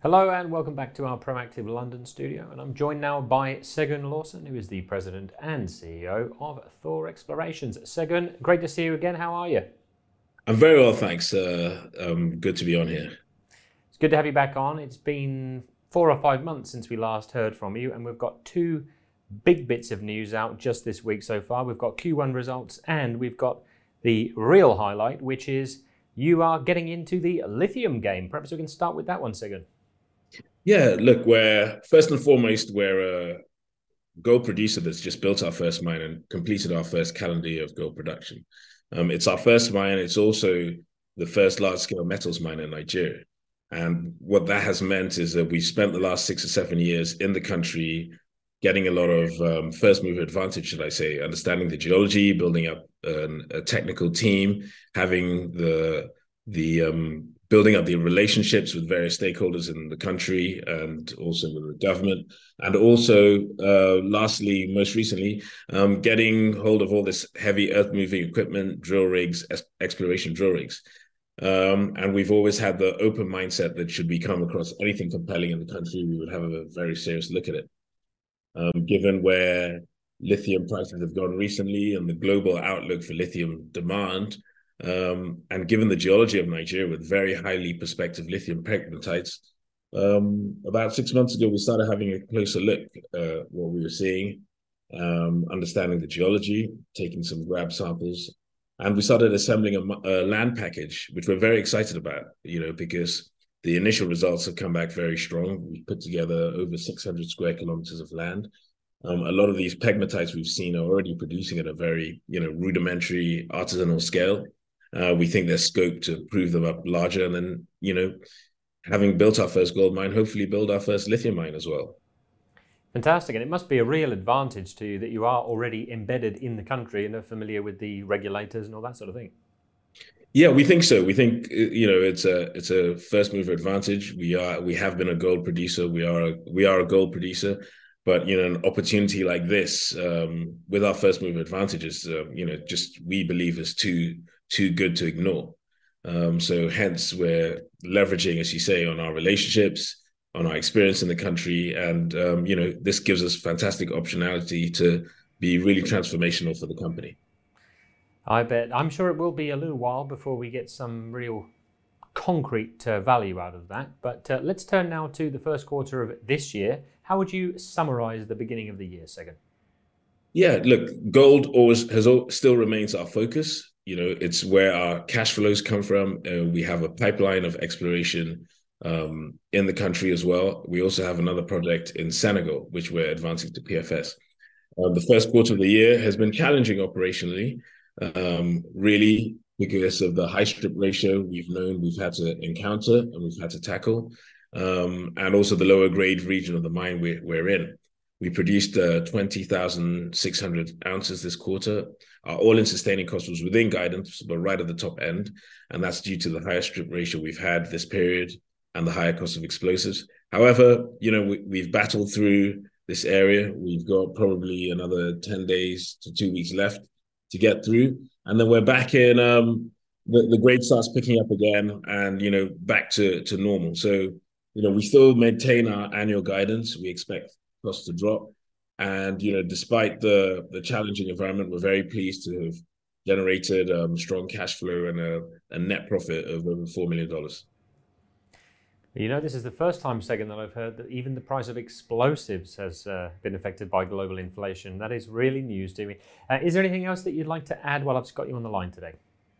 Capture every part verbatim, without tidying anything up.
Hello and welcome back to our Proactive London studio, and I'm joined now by Segun Lawson, who is the President and C E O of Thor Explorations. Segun, great to see you again. How are you? I'm very well, thanks. Uh, um, good to be on here. It's good to have you back on. It's been four or five months since we last heard from you, and we've got two big bits of news out just this week so far. We've got Q one results, and we've got the real highlight, which is you are getting into the lithium game. Perhaps we can start with that one, Segun. Yeah, look, we're first and foremost, we're a gold producer that's just built our first mine and completed our first calendar year of gold production. Um, it's our first mine. It's also the first large-scale metals mine in Nigeria. And what that has meant is that we spent the last six or seven years in the country getting a lot of um, first mover advantage, should I say, understanding the geology, building up an, a technical team, having the the um, building up the relationships with various stakeholders in the country and also with the government. And also, uh, lastly, most recently, um, getting hold of all this heavy earth moving equipment, drill rigs, exploration drill rigs. Um, and we've always had the open mindset that should we come across anything compelling in the country, we would have a very serious look at it. Um, given where lithium prices have gone recently and the global outlook for lithium demand, um, and given the geology of Nigeria with very highly prospective lithium pegmatites, um, about six months ago, we started having a closer look at what we were seeing, um, understanding the geology, taking some grab samples, and we started assembling a, a land package, which we're very excited about, you know, because the initial results have come back very strong. We put together over six hundred square kilometers of land. Um, a lot of these pegmatites we've seen are already producing at a very, you know, rudimentary artisanal scale. Uh, we think there's scope to prove them up larger, and then, you know, having built our first gold mine, hopefully build our first lithium mine as well. Fantastic, and it must be a real advantage to you that you are already embedded in the country and are familiar with the regulators and all that sort of thing. Yeah, we think so. We think you know it's a it's a first mover advantage. We are we have been a gold producer. We are a, we are a gold producer, but you know an opportunity like this um, with our first mover advantages, uh, you know, just we believe is too too good to ignore. Um, so hence we're leveraging, as you say, on our relationships, on our experience in the country, and um, you know this gives us fantastic optionality to be really transformational for the company. I bet. I'm sure it will be a little while before we get some real concrete uh, value out of that. But uh, let's turn now to the first quarter of this year. How would you summarize the beginning of the year, Segun? Yeah, look, gold always has still remains our focus. You know, it's where our cash flows come from. Uh, we have a pipeline of exploration um, in the country as well. We also have another project in Senegal, which we're advancing to P F S. Uh, the first quarter of the year has been challenging operationally, um, really because of the high strip ratio we've known we've had to encounter and we've had to tackle, um, and also the lower grade region of the mine we're, we're in. We produced uh, twenty thousand six hundred ounces this quarter. Our all-in sustaining cost was within guidance, but right at the top end. And that's due to the higher strip ratio we've had this period and the higher cost of explosives. However, you know, we, we've battled through this area. We've got probably another ten days to two weeks left to get through. And then we're back in, um, the, the grade starts picking up again and, you know, back to, to normal. So, you know, we still maintain our annual guidance. We expect costs to drop. And, you know, despite the, the challenging environment, we're very pleased to have generated um, strong cash flow and a, a net profit of over four million dollars. You know, this is the first time, Segun, that I've heard that even the price of explosives has uh, been affected by global inflation. That is really news to me. Uh, is there anything else that you'd like to add while I've got you on the line today?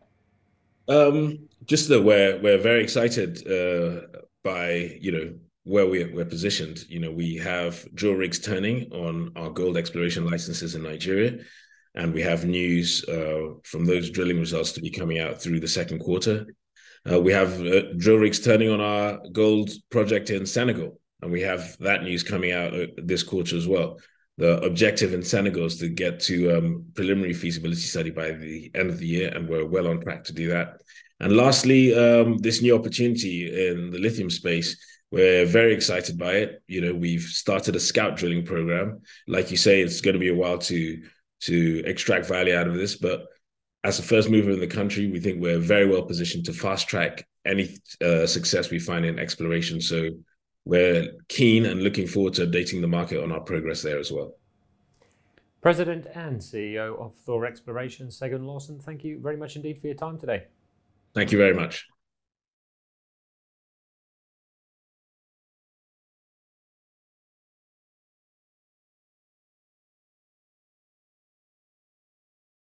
Um, just that we're we're very excited uh, by you know where we're we're positioned. You know, we have drill rigs turning on our gold exploration licenses in Nigeria, and we have news uh, from those drilling results to be coming out through the second quarter. Uh, we have uh, drill rigs turning on our gold project in Senegal, and we have that news coming out uh, this quarter as well. The objective in Senegal is to get to um, preliminary feasibility study by the end of the year, and we're well on track to do that. And lastly, um, this new opportunity in the lithium space, we're very excited by it. You know, we've started a scout drilling program. Like you say, it's going to be a while to to extract value out of this, but as a first mover in the country, we think we're very well positioned to fast track any uh, success we find in exploration. So we're keen and looking forward to updating the market on our progress there as well. President and C E O of Thor Exploration, Segun Lawson, thank you very much indeed for your time today. Thank you very much.